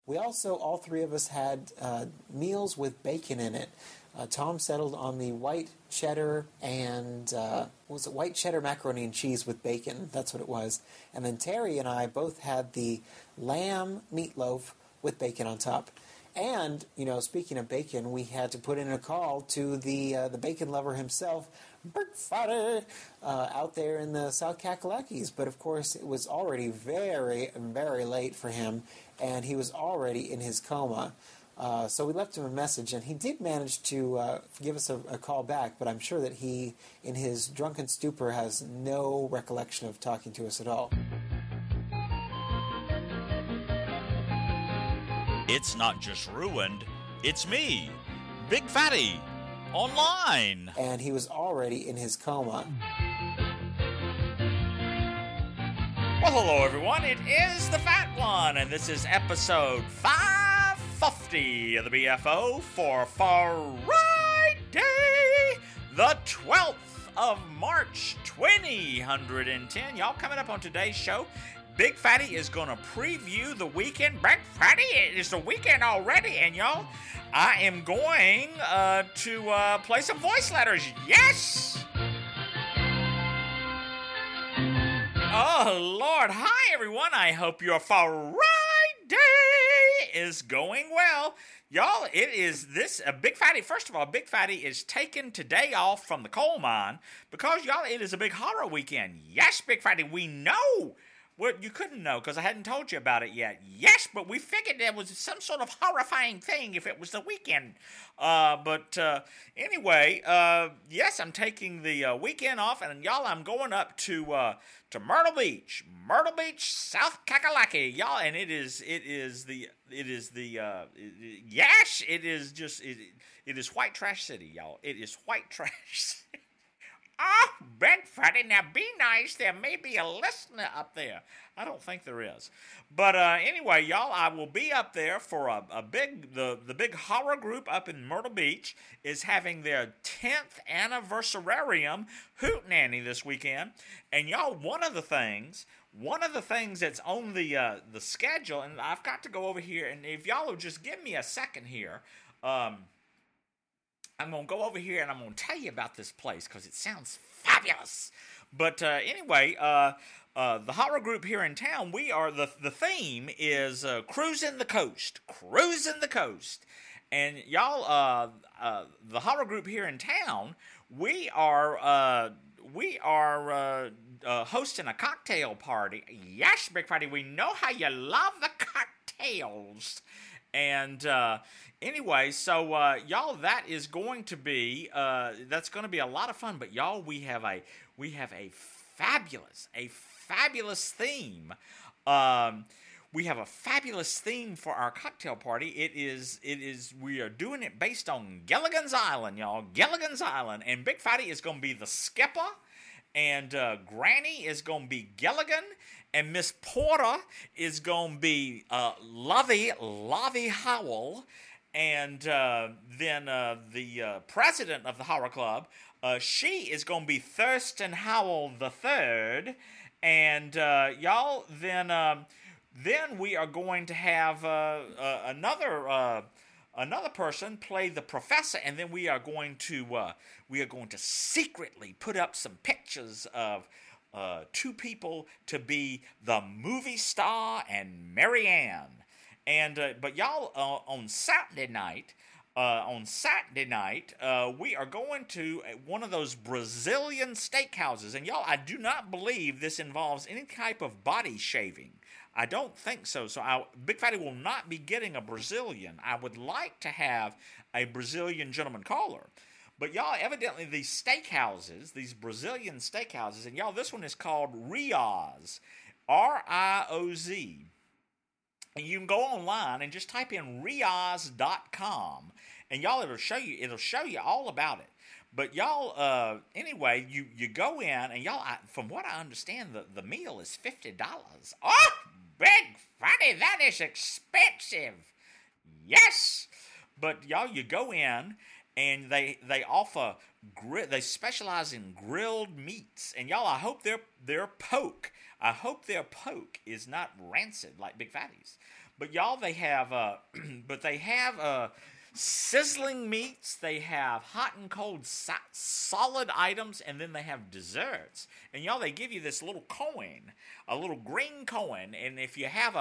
We also, all three of us, had meals with bacon in it. Tom settled on the white cheddar and, was it white cheddar macaroni and cheese with bacon? That's what it was. And then Terry and I both had the lamb meatloaf with bacon on top. And, speaking of bacon, we had to put in a call to the bacon lover himself, Big Fatty, out there in the South Kakalakis. But, of course, it was already very, very late for him, and he was already in his coma. So we left him a message, and he did manage to give us a call back, but I'm sure that he, in his drunken stupor, has no recollection of talking to us at all. It's not just ruined, it's me, Big Fatty, online. And he was already in his coma. Well, hello everyone, it is the Fat One, and this is episode 550 of the BFO for Friday, the 12th of March, 2010. Y'all, coming up on today's show, Big Fatty is going to preview the weekend. Big Fatty, it is the weekend already, and y'all, I am going to play some voice letters. Yes! Oh, Lord. Hi, everyone. I hope your Friday is going well. Y'all, it is this, Big Fatty, first of all, Big Fatty is taking today off from the coal mine because, y'all, it is a big horror weekend. Yes, Big Fatty, we know. Well, you couldn't know because I hadn't told you about it yet. Yes, but we figured there was some sort of horrifying thing if it was the weekend. Anyway, yes, I'm taking the weekend off, and y'all, I'm going up to Myrtle Beach, South Kakalaki, y'all, and it is white trash city, y'all. It is white trash city. Oh, Big Fatty, now be nice. There may be a listener up there. I don't think there is. But anyway, y'all, I will be up there for the big horror group up in Myrtle Beach is having their 10th anniversarium hootenanny this weekend. And y'all, one of the things that's on the schedule, and I've got to go over here, and if y'all will just give me a second here, I'm going to go over here and I'm going to tell you about this place because it sounds fabulous. But anyway, the horror group here in town, the theme is Cruising the Coast. And y'all, the horror group here in town, we are hosting a cocktail party. Yes, Big Fatty, we know how you love the cocktails. And anyway, so y'all, that is going to be that's going to be a lot of fun. But y'all, we have a fabulous theme. We have a fabulous theme for our cocktail party. It is we are doing it based on Gilligan's Island, y'all. Gilligan's Island, and Big Fatty is going to be the skipper, and Granny is going to be Gilligan. And Miss Porter is going to be Lovey Howell. And then the president of the horror club, she is going to be Thurston Howell III. And y'all, then we are going to have another person play the professor, and then we are going to secretly put up some pictures of two people to be the movie star and Marianne. And but y'all, on Saturday night, we are going to one of those Brazilian steakhouses. And y'all, I do not believe this involves any type of body shaving. I don't think so. So Big Fatty will not be getting a Brazilian. I would like to have a Brazilian gentleman caller. But y'all, evidently these steakhouses, these Brazilian steakhouses, and y'all, this one is called Rioz, R-I-O-Z. And you can go online and just type in Rioz.com, and y'all, it'll show you all about it. But y'all, anyway, you go in, and y'all, from what I understand, the meal is $50. Oh, Big Fatty, that is expensive. Yes, but y'all, you go in. And they offer they specialize in grilled meats. And y'all, I hope their poke is not rancid like Big Fatty's. But y'all, they have but they have sizzling meats. They have hot and cold solid items, and then they have desserts. And y'all, they give you this little coin, a little green coin, and if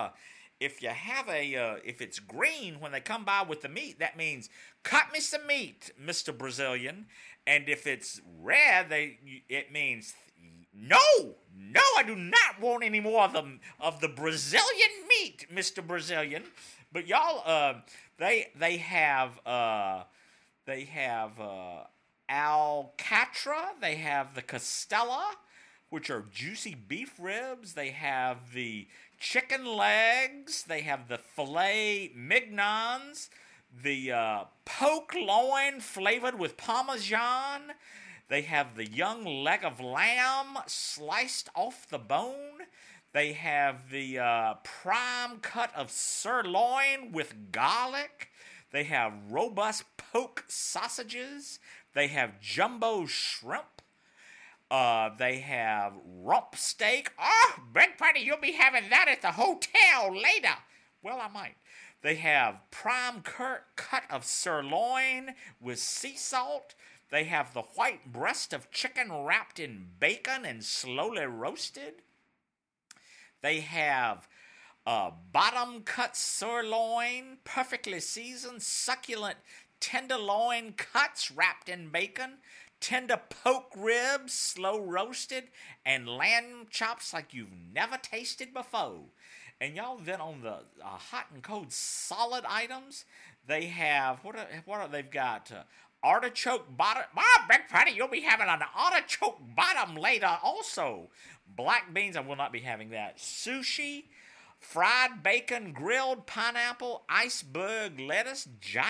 it's green when they come by with the meat, that means cut me some meat, Mr. Brazilian. And if it's red, it means no, I do not want any more of the Brazilian meat, Mr. Brazilian. But y'all, they have alcatra, they have the costella, which are juicy beef ribs. They have the chicken legs. They have the filet mignons, the poke loin flavored with Parmesan. They have the young leg of lamb sliced off the bone. They have the prime cut of sirloin with garlic. They have robust poke sausages. They have jumbo shrimp. They have rump steak. Oh, Big Fatty, you'll be having that at the hotel later. Well, I might. They have prime cut of sirloin with sea salt. They have the white breast of chicken wrapped in bacon and slowly roasted. They have bottom cut sirloin, perfectly seasoned, succulent tenderloin cuts wrapped in bacon, tender poke ribs, slow roasted, and lamb chops like you've never tasted before. And y'all, then on the hot and cold solid items, they have they've got artichoke bottom. Ah, Big Fatty, you'll be having an artichoke bottom later also. Black beans, I will not be having that. Sushi, fried bacon, grilled pineapple, iceberg lettuce,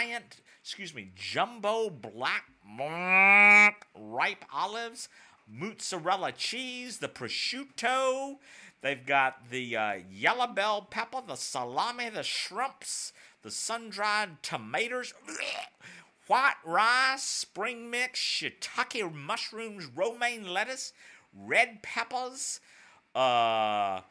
jumbo black ripe olives, mozzarella cheese, the prosciutto. They've got the yellow bell pepper, the salami, the shrimps, the sun-dried tomatoes, white rice, spring mix, shiitake mushrooms, romaine lettuce, red peppers, Parmigiano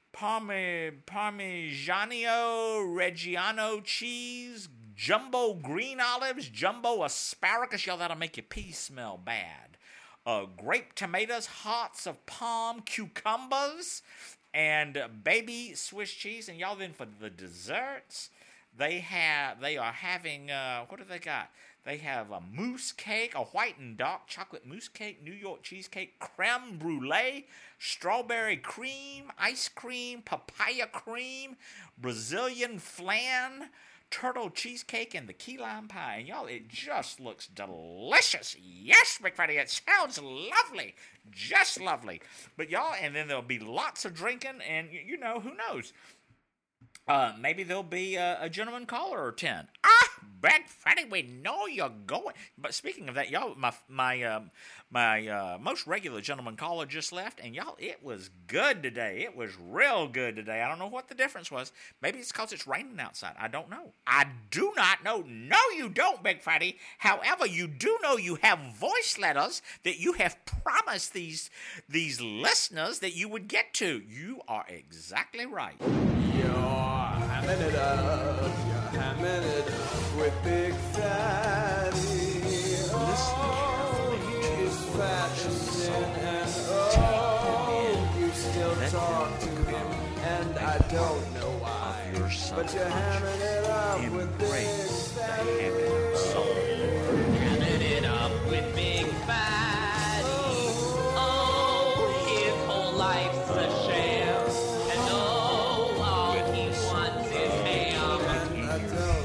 Reggiano cheese, jumbo green olives, jumbo asparagus. Y'all, that'll make your pee smell bad. Grape tomatoes, hearts of palm, cucumbers, and baby Swiss cheese. And y'all, then for the desserts, they are having what do they got? They have a mousse cake, a white and dark chocolate mousse cake, New York cheesecake, creme brulee, strawberry cream, ice cream, papaya cream, Brazilian flan, turtle cheesecake, and the key lime pie. And y'all, it just looks delicious. Yes, Big Fatty, it sounds lovely. Just lovely. But y'all, and then there'll be lots of drinking, and you know, who knows? Maybe there'll be a gentleman caller or 10. Ah, Big Fatty, we know you're going. But speaking of that, y'all, my most regular gentleman caller just left, and y'all, it was good today. It was real good today. I don't know what the difference was. Maybe it's because it's raining outside. I don't know. I do not know. No, you don't, Big Fatty. However, you do know you have voice letters that you have promised these listeners that you would get to. You are exactly right. You're hamming it up with Big Fatty. Oh, he's fashioning, and oh, you still talk to him, and I don't know why. But you're hamming it up with Big Fatty. Hamming it up with Big Fatty. Oh, his whole life's a sham, and oh, all he wants is ham. And I don't know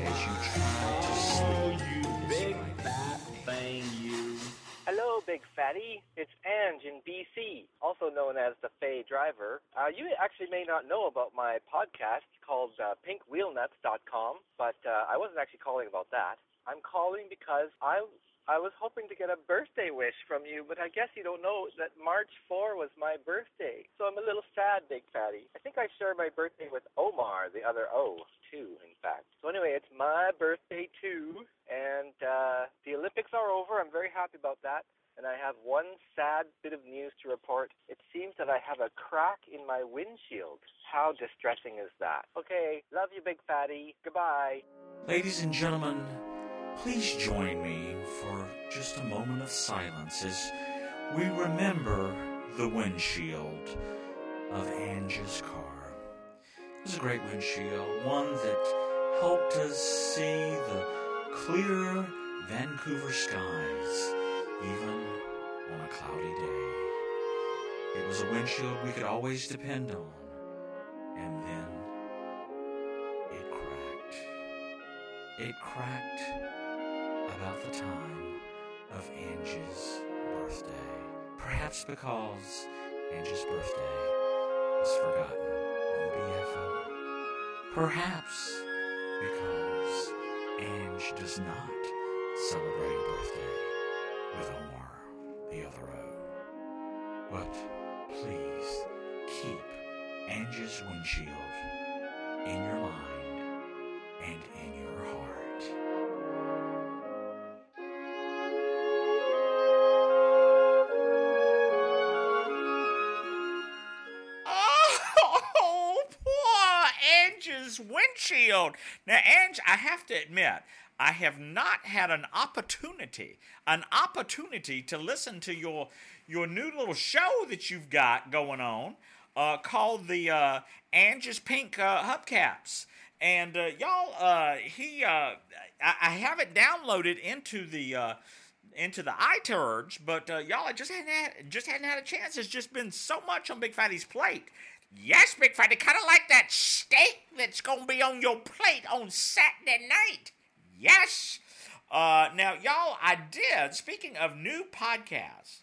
Oh, you big fat thing, you. Hello, Big Fatty. It's Ange in BC, also known as the Faye Driver. You actually may not know about my podcast called pinkwheelnuts.com, but I wasn't actually calling about that. I'm calling because I was hoping to get a birthday wish from you, but I guess you don't know that March 4 was my birthday. So I'm a little sad, Big Fatty. I think I share my birthday with Omar, the other O, too, in fact. So anyway, it's my birthday, too, and the Olympics are over. I'm very happy about that. And and I have one sad bit of news to report. It seems that I have a crack in my windshield. How distressing is that? Okay, love you, Big Fatty. Goodbye. Ladies and gentlemen, please join me for just a moment of silence as we remember the windshield of Angie's car. It was a great windshield, one that helped us see the clear Vancouver skies, even on a cloudy day. It was a windshield we could always depend on. And then it cracked. It cracked about the time of Angie's birthday. Perhaps because Angie's birthday was forgotten on the BFO. Perhaps because Ange does not celebrate a birthday with Omar the other O. But please keep Angie's windshield in your mind and in your heart. Oh, poor Angie's windshield. Now, Ange, I have to admit, I have not had an opportunity to listen to your new little show that you've got going on called the Angie's Pink Hubcaps. And y'all, I have it downloaded into the iTunes, but y'all, I just hadn't had a chance. There's just been so much on Big Fatty's plate. Yes, Big Fatty, kind of like that steak that's gonna be on your plate on Saturday night. Yes. Now, y'all, I did. Speaking of new podcasts,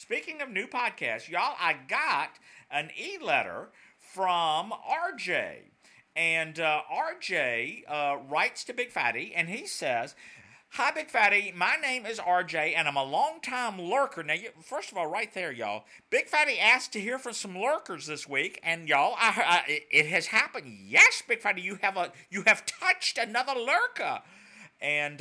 y'all, I got an e-letter from RJ. And RJ writes to Big Fatty, and he says, "Hi, Big Fatty. My name is RJ, and I'm a long-time lurker." Now, first of all, right there, y'all, Big Fatty asked to hear from some lurkers this week, and y'all, it has happened. Yes, Big Fatty, you have touched another lurker, and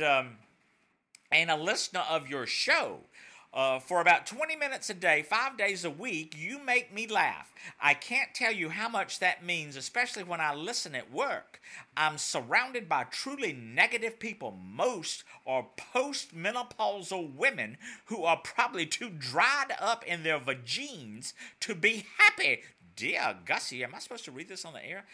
a listener of your show. For about 20 minutes a day, 5 days a week, you make me laugh. I can't tell you how much that means, especially when I listen at work. I'm surrounded by truly negative people. Most are post-menopausal women who are probably too dried up in their vagines to be happy. Dear Gussie, am I supposed to read this on the air?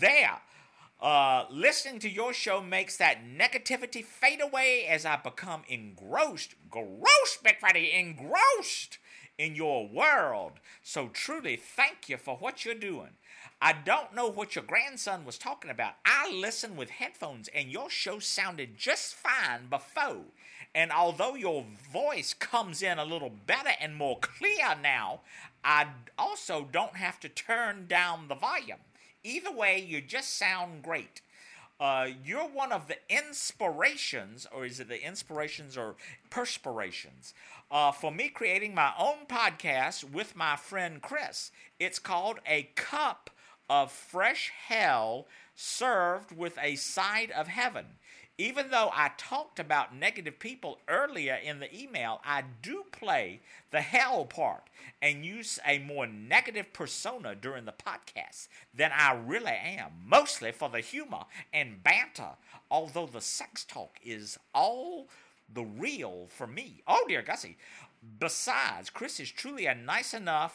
Listening to your show makes that negativity fade away as I become engrossed, Big Fatty, engrossed in your world. So truly, thank you for what you're doing. I don't know what your grandson was talking about. I listened with headphones, and your show sounded just fine before. And although your voice comes in a little better and more clear now, I also don't have to turn down the volume. Either way, you just sound great. You're one of the inspirations, or is it the inspirations or perspirations, for me creating my own podcast with my friend Chris. It's called A Cup of Fresh Hell Served with a Side of Heaven. Even though I talked about negative people earlier in the email, I do play the hell part and use a more negative persona during the podcast than I really am, mostly for the humor and banter, although the sex talk is all the real for me. Oh, dear Gussie. Besides, Chris is truly nice enough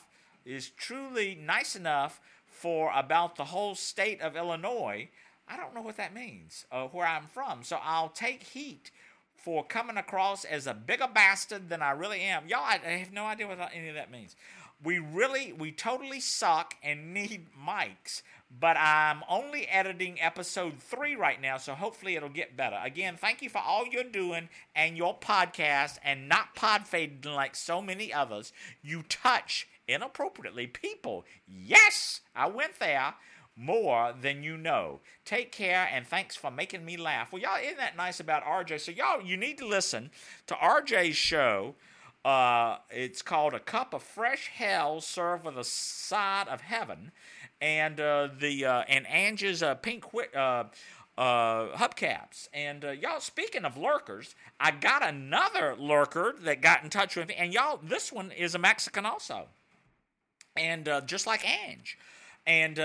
for about the whole state of Illinois. I don't know what that means, where I'm from. So I'll take heat for coming across as a bigger bastard than I really am. Y'all, I have no idea what any of that means. We totally suck and need mics, but I'm only editing episode 3 right now, so hopefully it'll get better. Again, thank you for all you're doing and your podcast, and not pod fading like so many others. You touch inappropriately people. Yes, I went there. More than you know. Take care, and thanks for making me laugh. Well, y'all, isn't that nice about RJ? So, y'all, you need to listen to RJ's show. It's called A Cup of Fresh Hell Served with a Side of Heaven. And and Angie's Pink hubcaps. And y'all, speaking of lurkers, I got another lurker that got in touch with me. And y'all, this one is a Mexican also. And just like Ange. And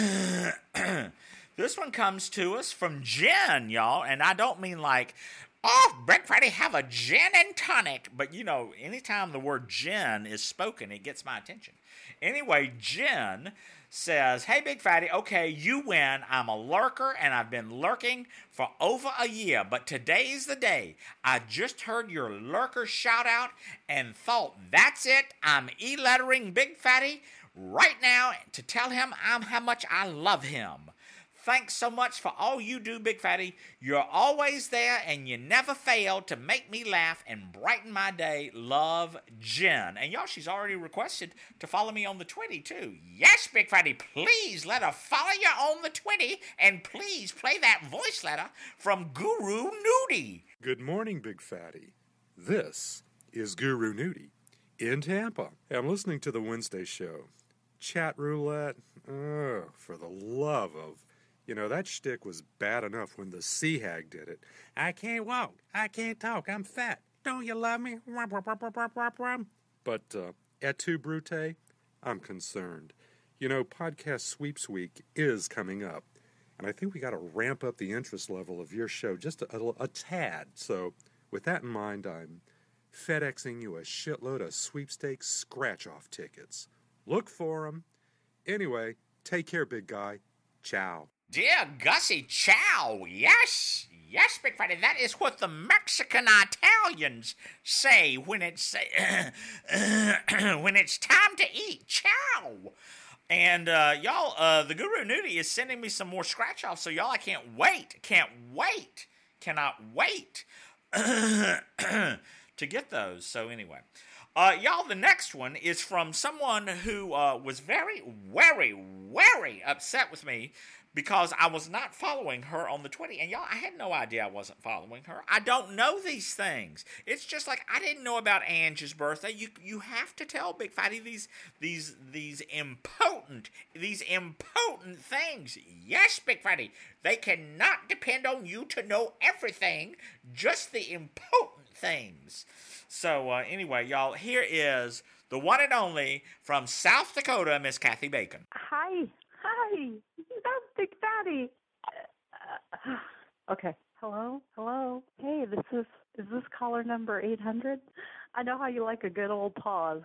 this one comes to us from Jen, y'all. And I don't mean like, oh, Big Fatty, have a gin and tonic. But, you know, anytime the word gin is spoken, it gets my attention. Anyway, Jen says, hey, Big Fatty, okay, you win. I'm a lurker, and I've been lurking for over a year, but today's the day. I just heard your lurker shout out and thought, that's it. I'm e-lettering Big Fatty right now to tell him how much I love him. Thanks so much for all you do, Big Fatty. You're always there, and you never fail to make me laugh and brighten my day. Love, Jen. And y'all, she's already requested to follow me on the Twitty, too. Yes, Big Fatty, please let her follow you on the Twitty, and please play that voice letter from Guru Nudie. Good morning, Big Fatty. This is Guru Nudie in Tampa. I'm listening to the Wednesday show. Chat roulette, for the love of... You know, that shtick was bad enough when the sea hag did it. I can't walk. I can't talk. I'm fat. Don't you love me? But et tu, Brute? I'm concerned. You know, Podcast Sweeps Week is coming up. And I think we got to ramp up the interest level of your show just a tad. So, with that in mind, I'm FedExing you a shitload of sweepstakes scratch-off tickets. Look for them. Anyway, take care, big guy. Ciao. Dear Gussie, chow. Yes, Big Fatty, that is what the Mexican Italians say when it's when it's time to eat. Chow. And y'all, the Guru Nudie is sending me some more scratch-offs, so y'all, I cannot wait to get those. So anyway. Y'all, the next one is from someone who was very, very, very upset with me because I was not following her on the Twitty. And y'all, I had no idea I wasn't following her. I don't know these things. It's just like I didn't know about Ange's birthday. You have to tell Big Fatty these impotent things. Yes, Big Fatty, they cannot depend on you to know everything, just the impotent things. So, anyway, y'all, here is the one and only from South Dakota, Miss Kathy Bacon. Hi. That's Big Fatty. Okay. Hello. Hey, is this caller number 800? I know how you like a good old pause.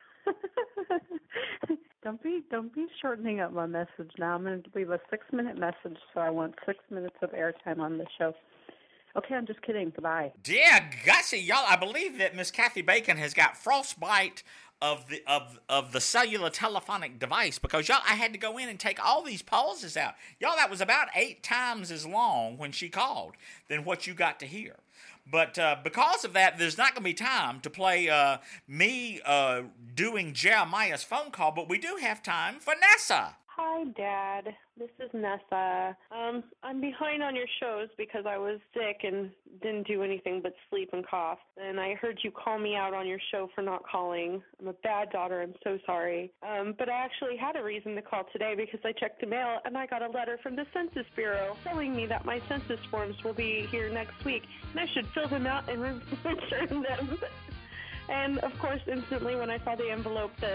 Don't be shortening up my message now. I'm going to leave a 6-minute message, so I want 6 minutes of airtime on the show. Okay, I'm just kidding. Goodbye. Dear Gussie, y'all, I believe that Miss Kathy Bacon has got frostbite of the cellular telephonic device because, y'all, I had to go in and take all these pauses out. Y'all, that was about 8 times as long when she called than what you got to hear. But because of that, there's not going to be time to play me doing Jeremiah's phone call, but we do have time for Nessa. Hi, Dad. This is Nessa. I'm behind on your shows because I was sick and didn't do anything but sleep and cough. And I heard you call me out on your show for not calling. I'm a bad daughter. I'm so sorry. But I actually had a reason to call today because I checked the mail and I got a letter from the Census Bureau telling me that my census forms will be here next week and I should fill them out and return them. And, of course, instantly when I saw the envelope, the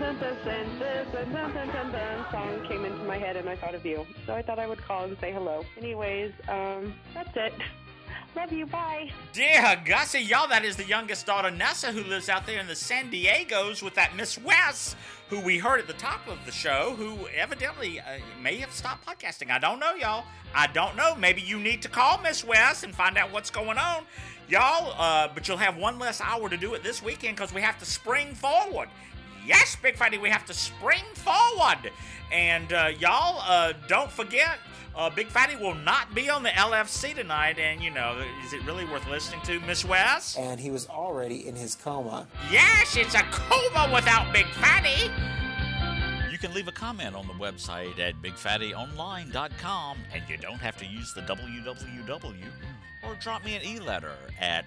song came into my head and I thought of you. So I thought I would call and say hello. Anyways, that's it. Love you. Bye. Dear Gussie, y'all, that is the youngest daughter, Nessa, who lives out there in the San Diegos with that Miss West, who we heard at the top of the show, who evidently may have stopped podcasting. I don't know, y'all. I don't know. Maybe you need to call Miss West and find out what's going on. Y'all, but you'll have one less hour to do it this weekend because we have to spring forward. Yes, Big Fatty, we have to spring forward. And y'all, don't forget, Big Fatty will not be on the LFC tonight. And, you know, is it really worth listening to, Miss West? And he was already in his coma. Yes, it's a coma without Big Fatty. You can leave a comment on the website at BigFattyOnline.com, and you don't have to use the www. Or drop me an e-letter at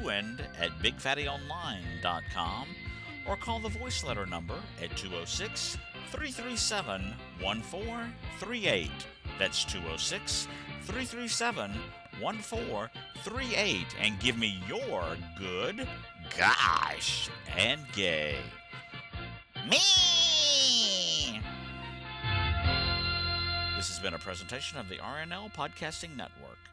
ruined@BigFattyOnline.com, or call the voice letter number at 206-337-1438. That's 337-1438 and give me your good, gosh, and gay. Me! This has been a presentation of the RNL Podcasting Network.